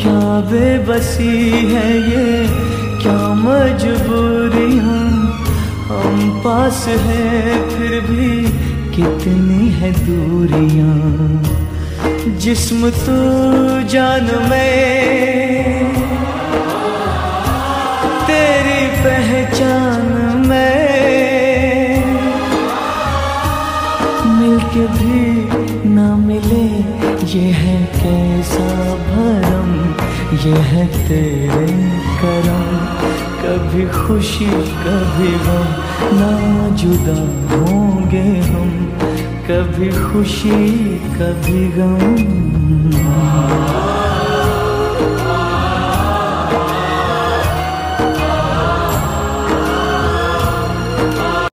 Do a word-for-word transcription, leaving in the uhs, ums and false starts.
क्या बेबसी है ये, क्या मजबूरियां, हम पास हैं फिर भी कितनी है दूरियां। जिस्म तू जान में, तेरी पहचान में, मिलके भी ना मिले ये है कैसा भरम, ये है तेरे करम। कभी खुशी कभी गम, ना जुदा होंगे हम, कभी खुशी कभी गम।